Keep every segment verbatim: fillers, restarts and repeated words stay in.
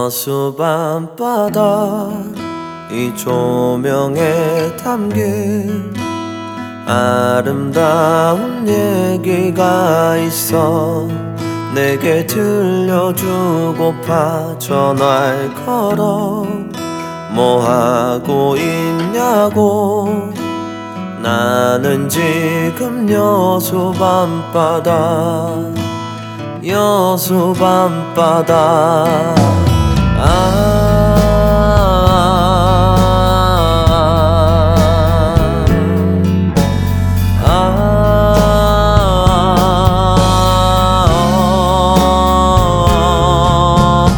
여수 밤바다 이 조명에 담긴 아름다운 얘기가 있어 내게 들려주고파 전화를 걸어 뭐하고 있냐고. 나는 지금 여수 밤바다 여수 밤바다 아, 아, 아,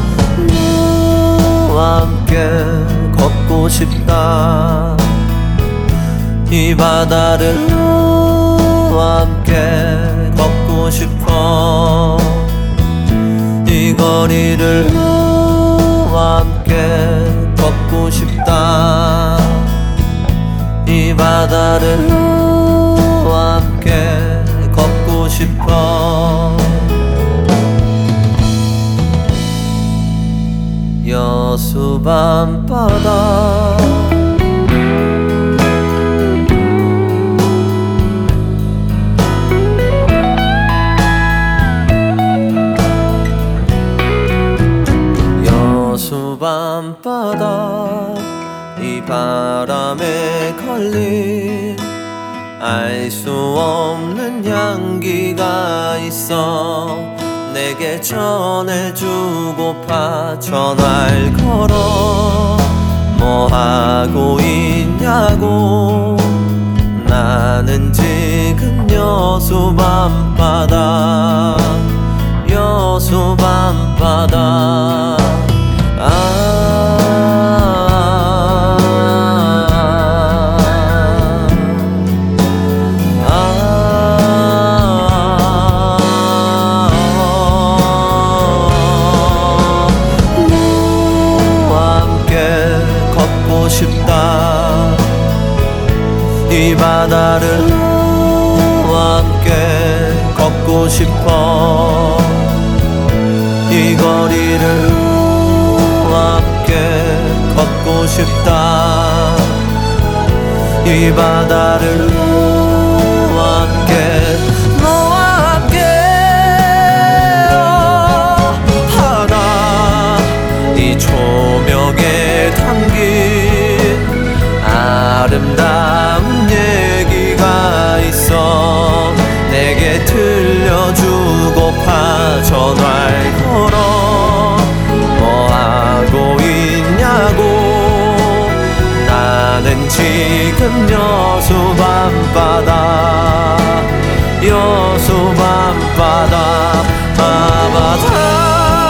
너와 함께 걷고 싶다. 이 바다를 너와 함께 걷고 싶어. 이 거리를 너와 함께 걷고 싶다. 이 바다를 너와 함께 걷고 싶어. 여수 밤바다 밤바다 이 바람에 걸린 알 수 없는 향기가 있어 내게 전해주고파 전화를 걸어 뭐하고 있냐고. 나는 지금 여수 밤바다 여수 밤바다 아, 아, 너와 함께 걷고 싶다. 이 바다를 너와 함께 걷고 싶어. 이 거리를 걷고 싶다. 이 바다를 너와 함께 너와 함께 하나 이 조명에 담긴 아름다운 얘기가 있어 내게 들려주고파 전화를 걸어 나는 지금 여수 밤바다 여수 밤바다 바바다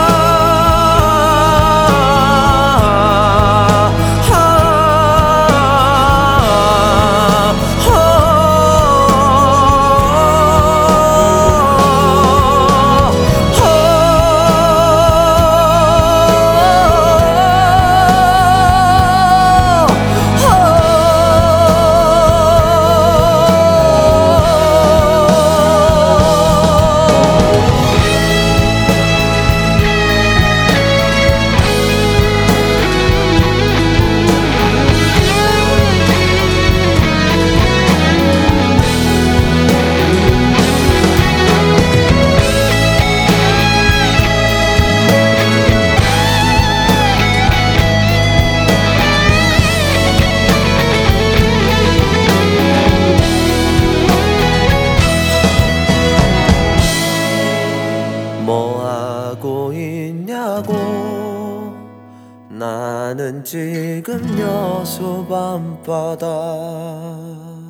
뭐하고 있냐고. 나는 지금 여수 밤바다